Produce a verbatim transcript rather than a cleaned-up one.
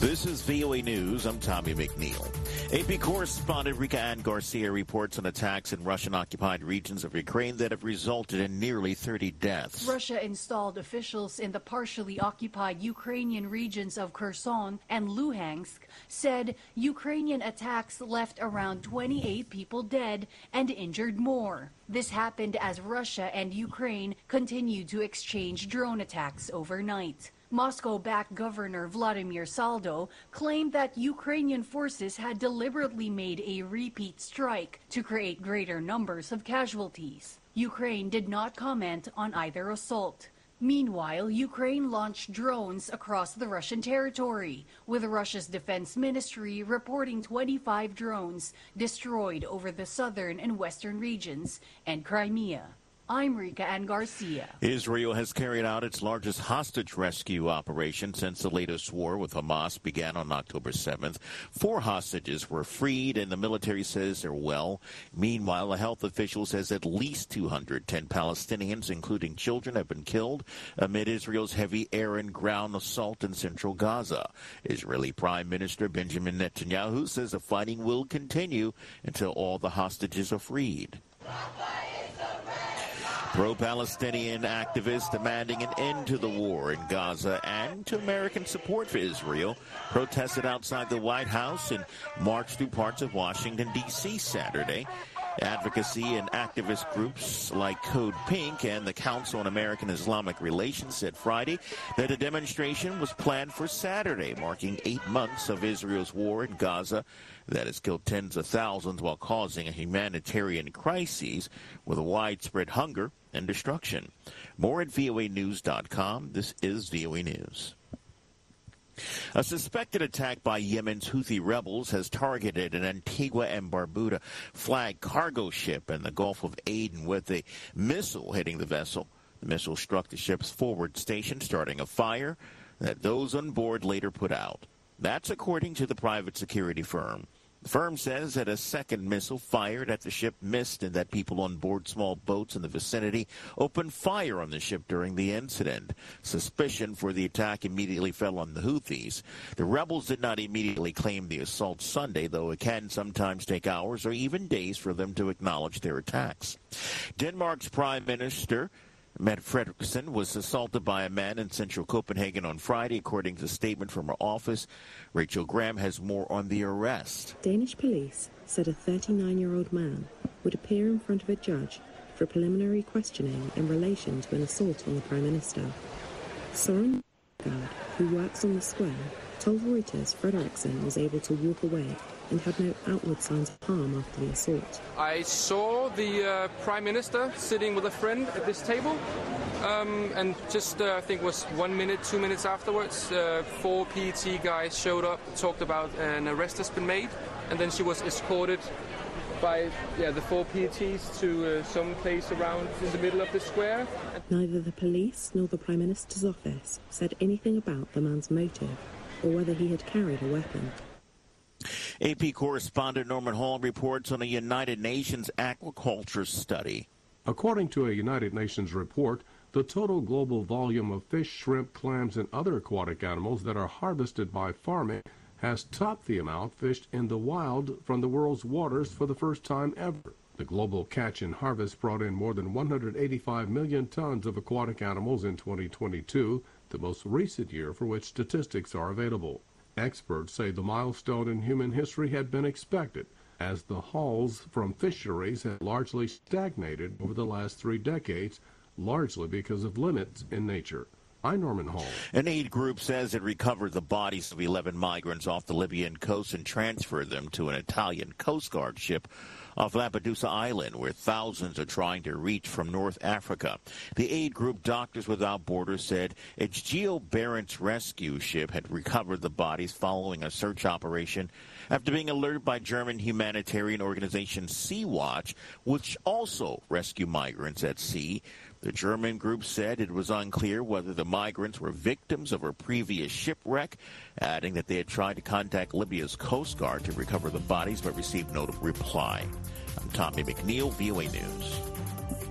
This is V O A News. I'm Tommy McNeil. A P correspondent Rika Ann Garcia reports on attacks in Russian-occupied regions of Ukraine that have resulted in nearly thirty deaths. Russia installed officials in the partially occupied Ukrainian regions of Kherson and Luhansk said Ukrainian attacks left around twenty-eight people dead and injured more. This happened as Russia and Ukraine continued to exchange drone attacks overnight. Moscow-backed Governor Vladimir Saldo claimed that Ukrainian forces had deliberately made a repeat strike to create greater numbers of casualties. Ukraine did not comment on either assault. Meanwhile, Ukraine launched drones across the Russian territory, with Russia's defense ministry reporting twenty-five drones destroyed over the southern and western regions and Crimea. I'm Rika Ann Garcia. Israel has carried out its largest hostage rescue operation since the latest war with Hamas began on October seventh. Four hostages were freed, and the military says they're well. Meanwhile, a health official says at least two hundred ten Palestinians, including children, have been killed amid Israel's heavy air and ground assault in central Gaza. Israeli Prime Minister Benjamin Netanyahu says the fighting will continue until all the hostages are freed. Pro-Palestinian activists demanding an end to the war in Gaza and to American support for Israel protested outside the White House and marched through parts of Washington, D C Saturday. Advocacy and activist groups like Code Pink and the Council on American Islamic Relations said Friday that a demonstration was planned for Saturday, marking eight months of Israel's war in Gaza that has killed tens of thousands while causing a humanitarian crisis with widespread hunger and destruction. More at V O A news dot com. This is V O A News. A suspected attack by Yemen's Houthi rebels has targeted an Antigua and Barbuda flag cargo ship in the Gulf of Aden with a missile hitting the vessel. The missile struck the ship's forward station, starting a fire that those on board later put out. That's according to the private security firm. The firm says that a second missile fired at the ship missed and that people on board small boats in the vicinity opened fire on the ship during the incident. Suspicion for the attack immediately fell on the Houthis. The rebels did not immediately claim the assault Sunday, though it can sometimes take hours or even days for them to acknowledge their attacks. Denmark's Prime Minister Mette Frederiksen was assaulted by a man in central Copenhagen on Friday, according to a statement from her office. Rachel Graham has more on the arrest. Danish police said a thirty-nine-year-old man would appear in front of a judge for preliminary questioning in relation to an assault on the Prime Minister. Soren Gaard, who works on the square, told Reuters Frederiksen was able to walk away and had no outward signs of harm after the assault. I saw the uh, Prime Minister sitting with a friend at this table, um, and just uh, I think it was one minute, two minutes afterwards, uh, four P E T guys showed up, talked about an arrest has been made, and then she was escorted by yeah, the four P E Ts to uh, some place around in the middle of the square. Neither the police nor the Prime Minister's office said anything about the man's motive or whether he had carried a weapon. A P correspondent Norman Hall reports on a United Nations aquaculture study. According to a United Nations report, the total global volume of fish, shrimp, clams, and other aquatic animals that are harvested by farming has topped the amount fished in the wild from the world's waters for the first time ever. The global catch and harvest brought in more than one hundred eighty-five million tons of aquatic animals in twenty twenty-two, the most recent year for which statistics are available. Experts say the milestone in human history had been expected, as the hauls from fisheries have largely stagnated over the last three decades, largely because of limits in nature. I'm Norman Hall. An aid group says it recovered the bodies of eleven migrants off the Libyan coast and transferred them to an Italian Coast Guard ship off Lampedusa Island, where thousands are trying to reach from North Africa. The aid group Doctors Without Borders said its Geo Barents rescue ship had recovered the bodies following a search operation after being alerted by German humanitarian organization Sea-Watch, which also rescue migrants at sea. The German group said it was unclear whether the migrants were victims of a previous shipwreck, adding that they had tried to contact Libya's Coast Guard to recover the bodies but received no reply. I'm Tommy McNeil, V O A News.